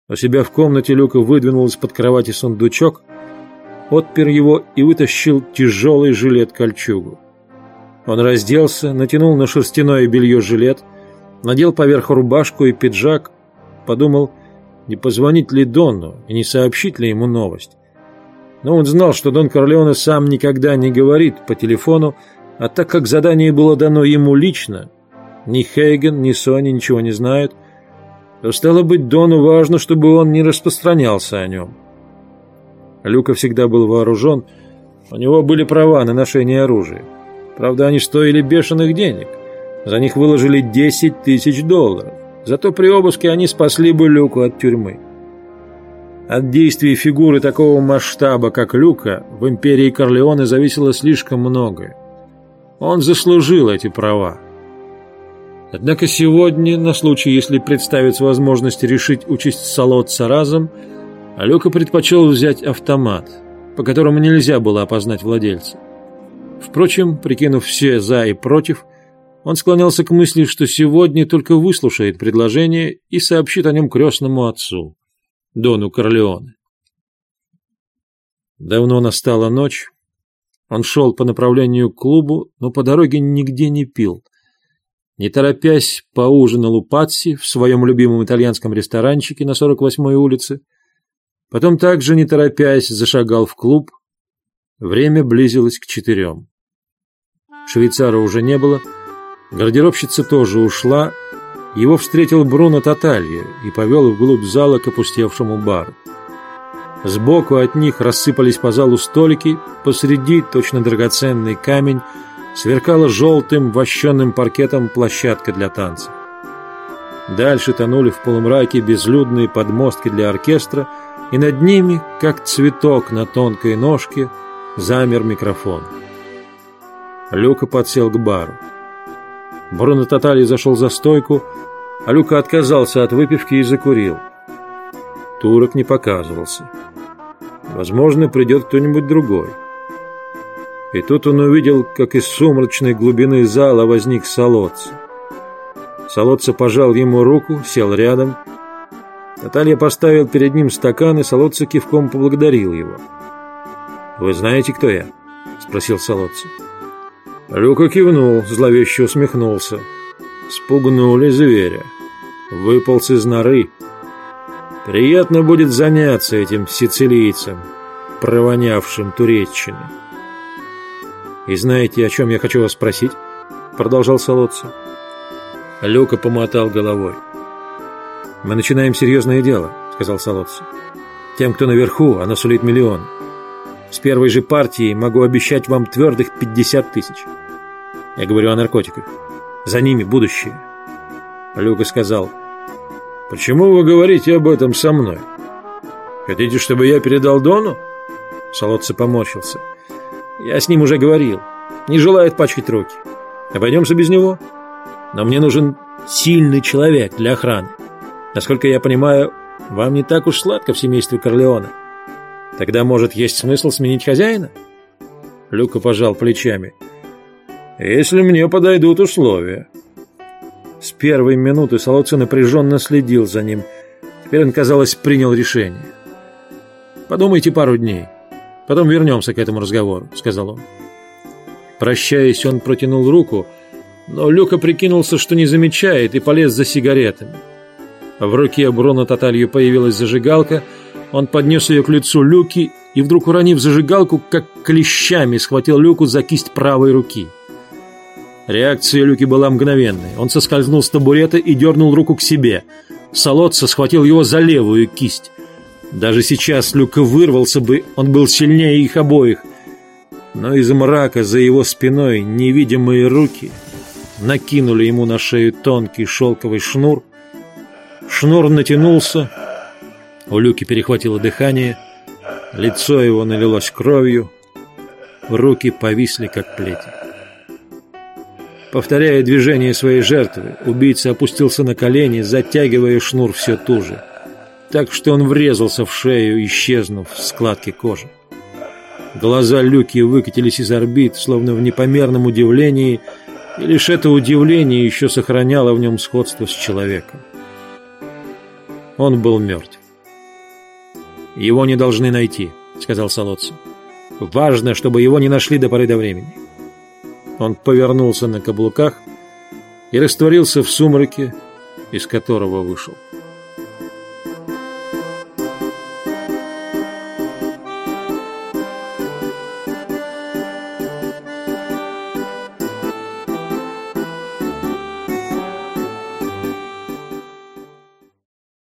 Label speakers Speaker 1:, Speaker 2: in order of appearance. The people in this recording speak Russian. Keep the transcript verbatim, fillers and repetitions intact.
Speaker 1: У себя в комнате Люка выдвинул из-под кровати сундучок, отпер его и вытащил тяжелый жилет-кольчугу. Он разделся, натянул на шерстяное белье жилет, надел поверх рубашку и пиджак, подумал, не позвонить ли Дону и не сообщить ли ему новость. Но он знал, что Дон Корлеоне сам никогда не говорит по телефону, а так как задание было дано ему лично, ни Хейген, ни Соня ничего не знают, то, стало быть, Дону важно, чтобы он не распространялся о нем. Люка всегда был вооружен, у него были права на ношение оружия. Правда, они стоили бешеных денег. За них выложили десять тысяч долларов. Зато при обыске они спасли бы Люку от тюрьмы. От действий фигуры такого масштаба, как Люка, в империи Корлеоне зависело слишком многое. Он заслужил эти права. Однако сегодня, на случай, если представится возможность решить участь Салоцца разом, Люка предпочел взять автомат, по которому нельзя было опознать владельца. Впрочем, прикинув все «за» и «против», он склонялся к мысли, что сегодня только выслушает предложение и сообщит о нем крестному отцу, Дону Корлеоне. Давно настала ночь. Он шел по направлению к клубу, но по дороге нигде не пил. Не торопясь, поужинал у Патси в своем любимом итальянском ресторанчике на сорок восьмой улице. Потом также, не торопясь, зашагал в клуб. Время близилось к четырем. Швейцара уже не было. Гардеробщица тоже ушла. Его встретил Бруно Таталья и повел вглубь зала к опустевшему бару. Сбоку от них рассыпались по залу столики. Посреди, точно драгоценный камень, сверкала желтым вощенным паркетом площадка для танцев. Дальше тонули в полумраке безлюдные подмостки для оркестра, и над ними, как цветок на тонкой ножке, замер микрофон. Люка подсел к бару. Бруно Таталья зашел за стойку, а Люка отказался от выпивки и закурил. Турок не показывался. Возможно, придет кто-нибудь другой. И тут он увидел, как из сумрачной глубины зала возник Салоцца. Салоцца пожал ему руку, сел рядом. Таталья поставил перед ним стакан, и Салоцца кивком поблагодарил его. «Вы знаете, кто я?» — спросил Салоцца. Люка кивнул, зловеще усмехнулся. «Спугнули зверя. Выполз из норы. Приятно будет заняться этим сицилийцем, провонявшим туреччиной». «И знаете, о чем я хочу вас спросить?» — продолжал Салоцца. Люка помотал головой. «Мы начинаем серьезное дело», — сказал Салоцца. «Тем, кто наверху, оно сулит миллион. С первой же партии могу обещать вам твердых пятьдесят тысяч. Я говорю о наркотиках. За ними будущее». Люка сказал: «Почему вы говорите об этом со мной? Хотите, чтобы я передал Дону?» Салоцца поморщился. «Я с ним уже говорил. Не желает пачкать руки. Обойдемся без него. Но мне нужен сильный человек для охраны. Насколько я понимаю, вам не так уж сладко в семействе Корлеоне. Тогда, может, есть смысл сменить хозяина?» Люка пожал плечами. «Если мне подойдут условия». С первой минуты Салоцца напряженно следил за ним. Теперь он, казалось, принял решение. «Подумайте пару дней. Потом вернемся к этому разговору», — сказал он. Прощаясь, он протянул руку, но Люка прикинулся, что не замечает, и полез за сигаретами. В руке Бруно Таталья появилась зажигалка. Он поднес ее к лицу Люки и, вдруг уронив зажигалку, как клещами схватил Люку за кисть правой руки. Реакция Люки была мгновенной. Он соскользнул с табурета и дернул руку к себе. Салоцца схватил его за левую кисть. Даже сейчас Люка вырвался бы, он был сильнее их обоих. Но из мрака за его спиной невидимые руки накинули ему на шею тонкий шелковый шнур. Шнур натянулся, у Люки перехватило дыхание, лицо его налилось кровью, руки повисли, как плети. Повторяя движение своей жертвы, убийца опустился на колени, затягивая шнур все туже, так что он врезался в шею, исчезнув в складке кожи. Глаза Люки выкатились из орбит, словно в непомерном удивлении, и лишь это удивление еще сохраняло в нем сходство с человеком. Он был мертв. «Его не должны найти», — сказал Солоццо. «Важно, чтобы его не нашли до поры до времени». Он повернулся на каблуках и растворился в сумраке, из которого вышел.